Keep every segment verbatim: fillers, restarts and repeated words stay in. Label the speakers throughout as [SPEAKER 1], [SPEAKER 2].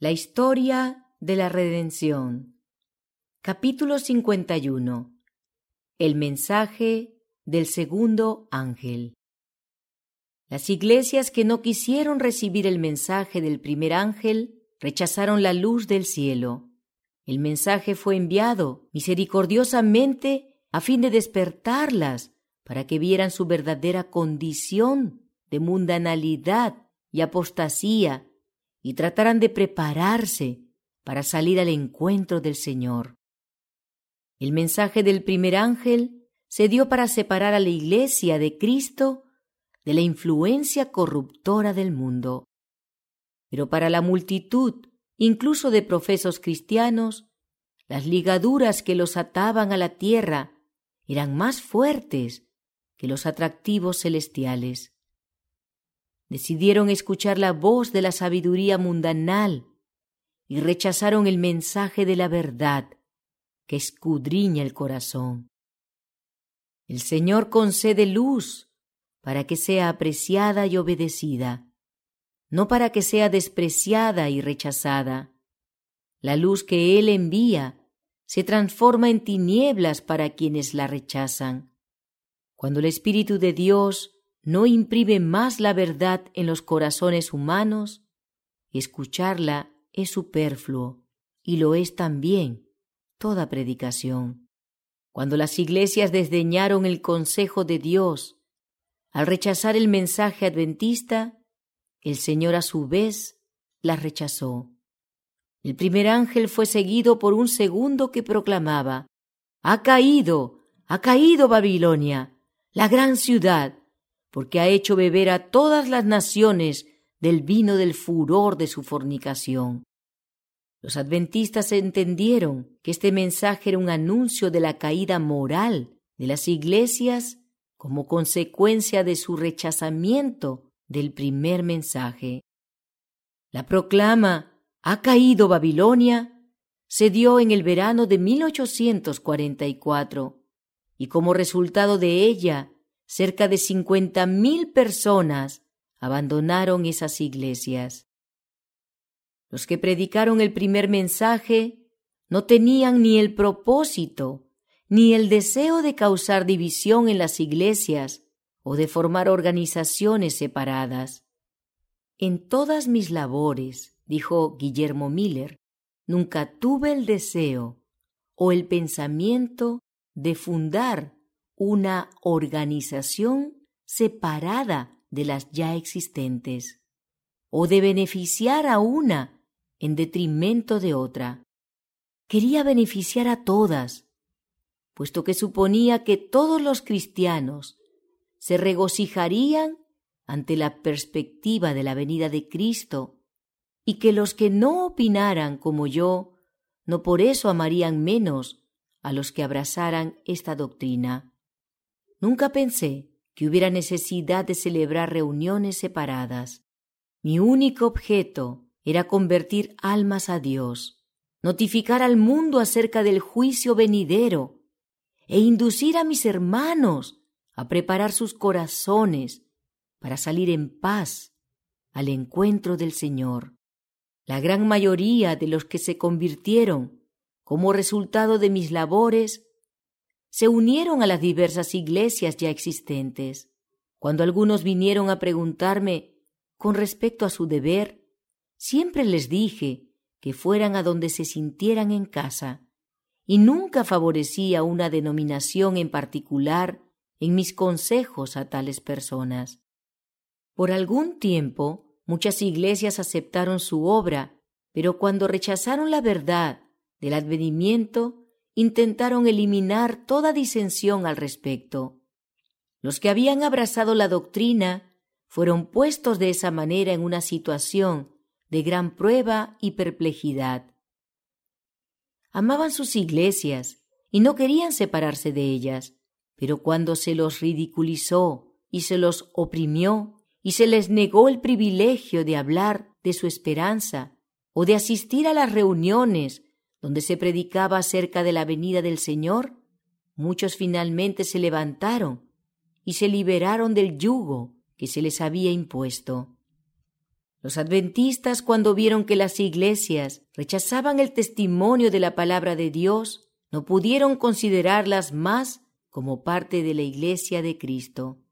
[SPEAKER 1] La historia de la redención. Capítulo cincuenta y uno. El mensaje del segundo ángel. Las iglesias que no quisieron recibir el mensaje del primer ángel rechazaron la luz del cielo. El mensaje fue enviado misericordiosamente a fin de despertarlas para que vieran su verdadera condición de mundanalidad y apostasía y trataran de prepararse para salir al encuentro del Señor. El mensaje del primer ángel se dio para separar a la iglesia de Cristo de la influencia corruptora del mundo. Pero para la multitud, incluso de profesos cristianos, las ligaduras que los ataban a la tierra eran más fuertes que los atractivos celestiales. Decidieron escuchar la voz de la sabiduría mundanal y rechazaron el mensaje de la verdad que escudriña el corazón. El Señor concede luz para que sea apreciada y obedecida, no para que sea despreciada y rechazada. La luz que Él envía se transforma en tinieblas para quienes la rechazan. Cuando el Espíritu de Dios no imprime más la verdad en los corazones humanos, escucharla es superfluo y lo es también toda predicación. Cuando las iglesias desdeñaron el consejo de Dios al rechazar el mensaje adventista, el Señor a su vez las rechazó. El primer ángel fue seguido por un segundo que proclamaba: «Ha caído, ha caído Babilonia, la gran ciudad, porque ha hecho beber a todas las naciones del vino del furor de su fornicación». Los adventistas entendieron que este mensaje era un anuncio de la caída moral de las iglesias como consecuencia de su rechazamiento del primer mensaje. La proclama «Ha caído Babilonia» se dio en el verano de mil ochocientos cuarenta y cuatro y como resultado de ella cerca de cincuenta mil personas abandonaron esas iglesias. Los que predicaron el primer mensaje no tenían ni el propósito ni el deseo de causar división en las iglesias o de formar organizaciones separadas. En todas mis labores, dijo Guillermo Miller, nunca tuve el deseo o el pensamiento de fundar una organización separada de las ya existentes o de beneficiar a una en detrimento de otra. Quería beneficiar a todas, puesto que suponía que todos los cristianos se regocijarían ante la perspectiva de la venida de Cristo y que los que no opinaran como yo no por eso amarían menos a los que abrazaran esta doctrina. Nunca pensé que hubiera necesidad de celebrar reuniones separadas. Mi único objeto era convertir almas a Dios, notificar al mundo acerca del juicio venidero e inducir a mis hermanos a preparar sus corazones para salir en paz al encuentro del Señor. La gran mayoría de los que se convirtieron como resultado de mis labores se unieron a las diversas iglesias ya existentes. Cuando algunos vinieron a preguntarme con respecto a su deber, siempre les dije que fueran a donde se sintieran en casa y nunca favorecía una denominación en particular en mis consejos a tales personas. Por algún tiempo, muchas iglesias aceptaron su obra, pero cuando rechazaron la verdad del advenimiento, intentaron eliminar toda disensión al respecto. Los que habían abrazado la doctrina fueron puestos de esa manera en una situación de gran prueba y perplejidad. Amaban sus iglesias y no querían separarse de ellas, pero cuando se los ridiculizó y se los oprimió y se les negó el privilegio de hablar de su esperanza o de asistir a las reuniones donde se predicaba acerca de la venida del Señor, muchos finalmente se levantaron y se liberaron del yugo que se les había impuesto. Los adventistas, cuando vieron que las iglesias rechazaban el testimonio de la palabra de Dios, no pudieron considerarlas más como parte de la iglesia de Cristo,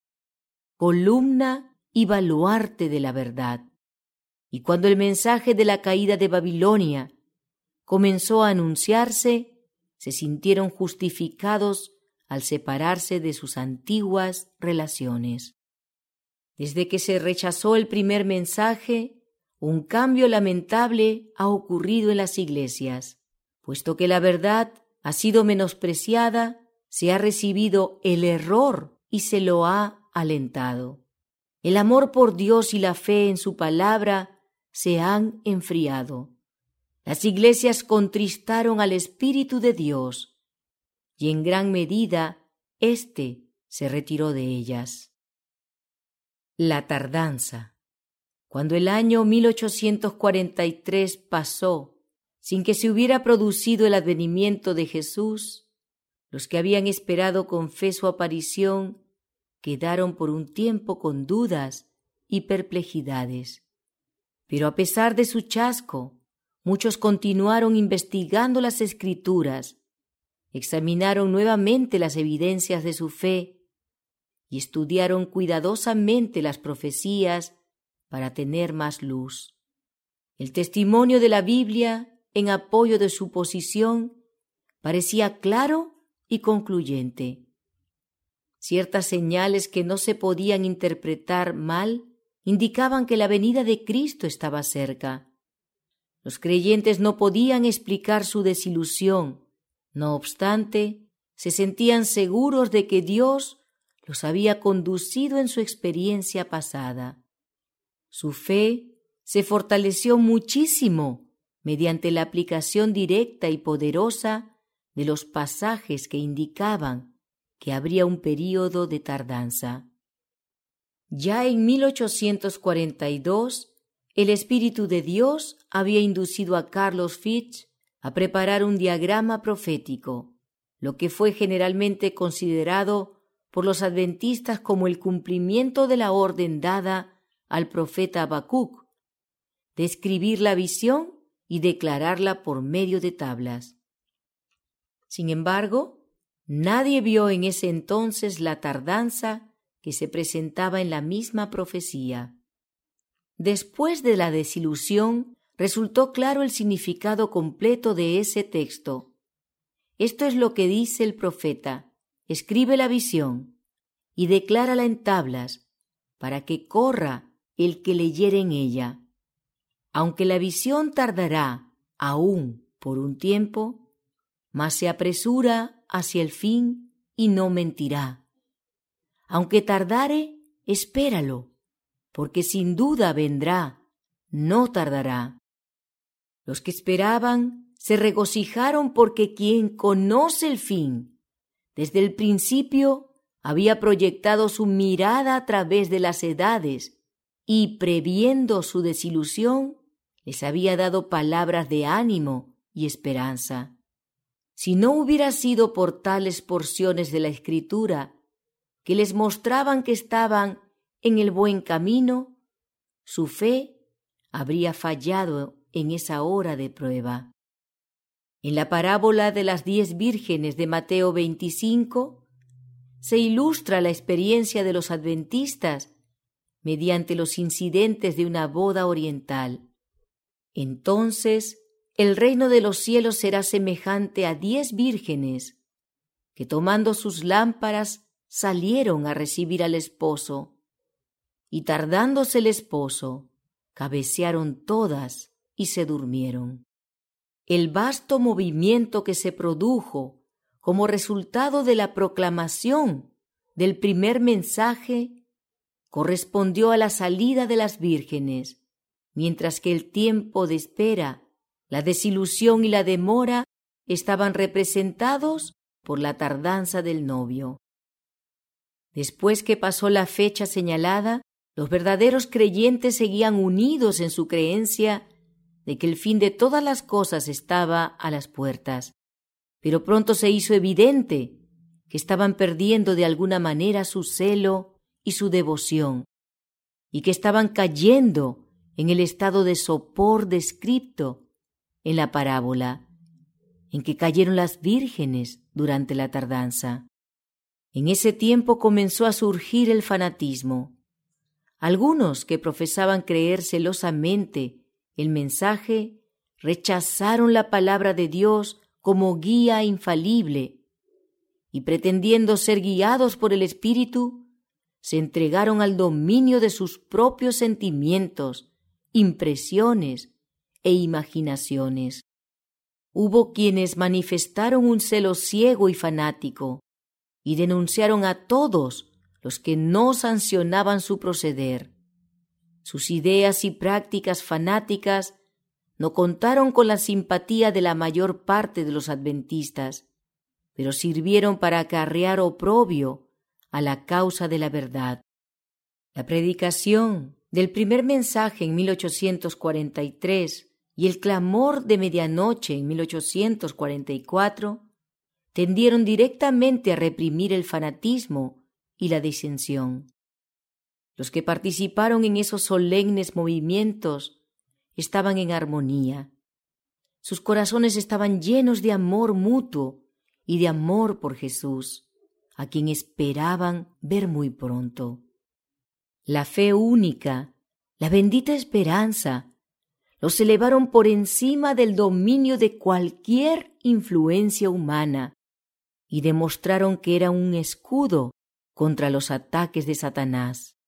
[SPEAKER 1] columna y baluarte de la verdad. Y cuando el mensaje de la caída de Babilonia comenzó a anunciarse, se sintieron justificados al separarse de sus antiguas relaciones. Desde que se rechazó el primer mensaje, un cambio lamentable ha ocurrido en las iglesias. Puesto que la verdad ha sido menospreciada, se ha recibido el error y se lo ha alentado. El amor por Dios y la fe en su palabra se han enfriado. Las iglesias contristaron al Espíritu de Dios y en gran medida éste se retiró de ellas. La tardanza. Cuando el año mil ochocientos cuarenta y tres pasó sin que se hubiera producido el advenimiento de Jesús, los que habían esperado con fe su aparición quedaron por un tiempo con dudas y perplejidades. Pero a pesar de su chasco, muchos continuaron investigando las Escrituras, examinaron nuevamente las evidencias de su fe y estudiaron cuidadosamente las profecías para tener más luz. El testimonio de la Biblia en apoyo de su posición parecía claro y concluyente. Ciertas señales que no se podían interpretar mal indicaban que la venida de Cristo estaba cerca. Los creyentes no podían explicar su desilusión, no obstante, se sentían seguros de que Dios los había conducido en su experiencia pasada. Su fe se fortaleció muchísimo mediante la aplicación directa y poderosa de los pasajes que indicaban que habría un período de tardanza. Ya en mil ochocientos cuarenta y dos, el Espíritu de Dios había inducido a Carlos Fitch a preparar un diagrama profético, lo que fue generalmente considerado por los adventistas como el cumplimiento de la orden dada al profeta Habacuc, de escribir la visión y declararla por medio de tablas. Sin embargo, nadie vio en ese entonces la tardanza que se presentaba en la misma profecía. Después de la desilusión, resultó claro el significado completo de ese texto. Esto es lo que dice el profeta: escribe la visión y declárala en tablas, para que corra el que leyere en ella. Aunque la visión tardará aún por un tiempo, mas se apresura hacia el fin y no mentirá. Aunque tardare, espéralo, porque sin duda vendrá, no tardará. Los que esperaban se regocijaron porque quien conoce el fin, desde el principio había proyectado su mirada a través de las edades y, previendo su desilusión, les había dado palabras de ánimo y esperanza. Si no hubiera sido por tales porciones de la Escritura que les mostraban que estaban en el buen camino, su fe habría fallado en esa hora de prueba. En la parábola de las diez vírgenes de Mateo veinticinco se ilustra la experiencia de los adventistas mediante los incidentes de una boda oriental. Entonces, el reino de los cielos será semejante a diez vírgenes que, tomando sus lámparas, salieron a recibir al esposo. Y tardándose el esposo, cabecearon todas y se durmieron. El vasto movimiento que se produjo como resultado de la proclamación del primer mensaje correspondió a la salida de las vírgenes, mientras que el tiempo de espera, la desilusión y la demora estaban representados por la tardanza del novio. Después que pasó la fecha señalada, los verdaderos creyentes seguían unidos en su creencia de que el fin de todas las cosas estaba a las puertas. Pero pronto se hizo evidente que estaban perdiendo de alguna manera su celo y su devoción, y que estaban cayendo en el estado de sopor descrito en la parábola, en que cayeron las vírgenes durante la tardanza. En ese tiempo comenzó a surgir el fanatismo. Algunos que profesaban creer celosamente el mensaje rechazaron la palabra de Dios como guía infalible y, pretendiendo ser guiados por el Espíritu, se entregaron al dominio de sus propios sentimientos, impresiones e imaginaciones. Hubo quienes manifestaron un celo ciego y fanático y denunciaron a todos los que no sancionaban su proceder. Sus ideas y prácticas fanáticas no contaron con la simpatía de la mayor parte de los adventistas, pero sirvieron para acarrear oprobio a la causa de la verdad. La predicación del primer mensaje en mil ochocientos cuarenta y tres y el clamor de medianoche en mil ochocientos cuarenta y cuatro tendieron directamente a reprimir el fanatismo y la disensión. Los que participaron en esos solemnes movimientos estaban en armonía. Sus corazones estaban llenos de amor mutuo y de amor por Jesús, a quien esperaban ver muy pronto. La fe única, la bendita esperanza, los elevaron por encima del dominio de cualquier influencia humana y demostraron que era un escudo contra los ataques de Satanás.